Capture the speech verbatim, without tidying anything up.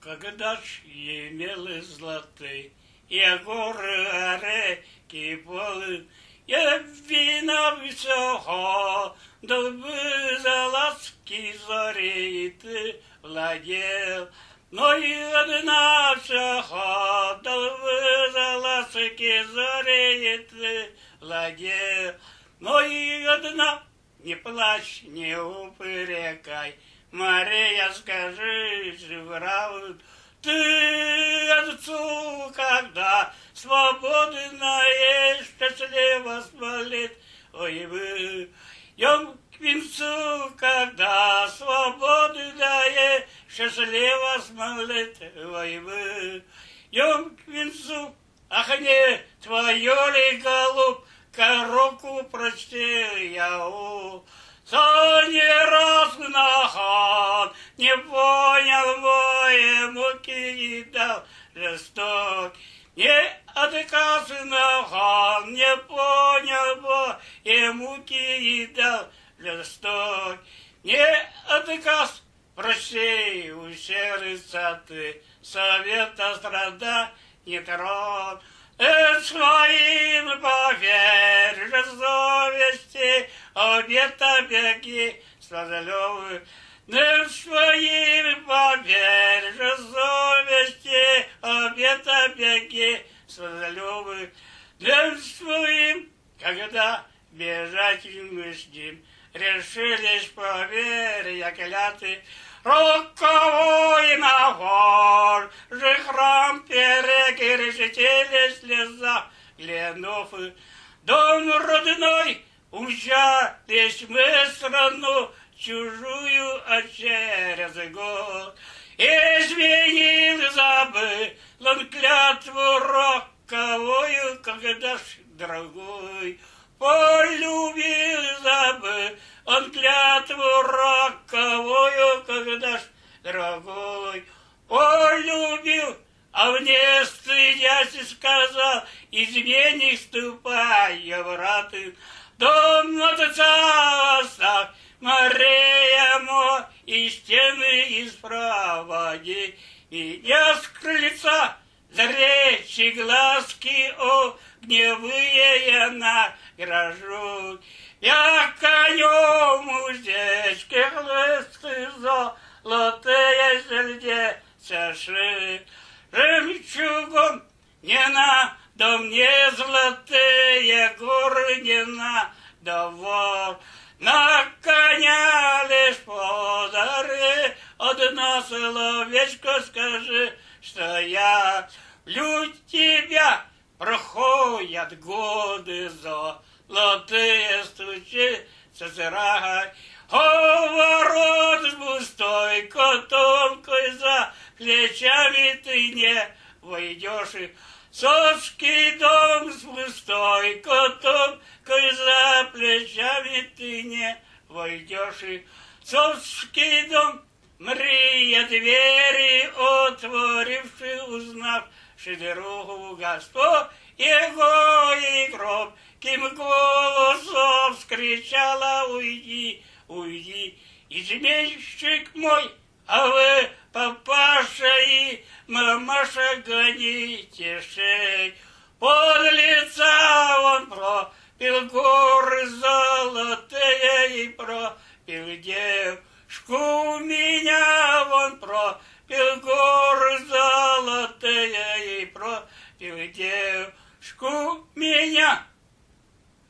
Когда ж имел золотые, я горы, реки, полы, я вина все ходил бы за ласки зори, и ты владел. Но и одна все ходил бы за ласки зори, и ты владел. Но и одна, не плачь, не упрекай, Мария, скажи, правду, ты отцу, когда свободная, счастливо смолит, ой, вы, идем к венцу, когда свободная, счастливо смолит, ой, вы, идем к венцу, ах, не твое ли, голубка, руку прочтил я у. За не раз на хан не понял мои муки и дал жесток. Не отказ на хан не понял мои муки и дал жесток. Не отказ, прощай, у сердца ты, совета страда не трон. Своим поверь же совести, обета беги, слазалевы. Не своим поверь же совести, обета беги, слазалевы. Не своим, когда бежать мы ждем, решились поверь, я клятый, роковой нагор, же храм переки, решители слеза, Гленов, дом родной, умчались мы страну, чужую, а через год. Изменил, забыл, он клятву роковую, когда ж дорогой, полюбил, забыл, он клятву роковую, когда ж дорогой, полюбил, а мне стыдясь сказал, изменник ступай, брат, дом отца оставь, Мария мо, и стены испроводи, меня с крыльца за речи глазки огневые я награжу. Я конем уздечки хлысты золотые среди соши. Жемчугом не надо мне золотые горы, не надо вор. На коня лишь подари, одно словечко скажи, что я люблю тебя. Проходят годы золотые, стучится зрай, о, ворот с пустой котомкой за плечами ты не войдешь, и соцкий дом с пустой котомкой за плечами ты не войдешь, и соцкий дом, Мария, двери отворивши, узнавши дорогу Господь, его и громким голосом скричала: уйди, уйди, изменщик мой, а вы, папаша и мамаша, гоните шей. Под лица он пропил горы золотые и пропил девушку меня, он пропил горы золотые и пропил девушку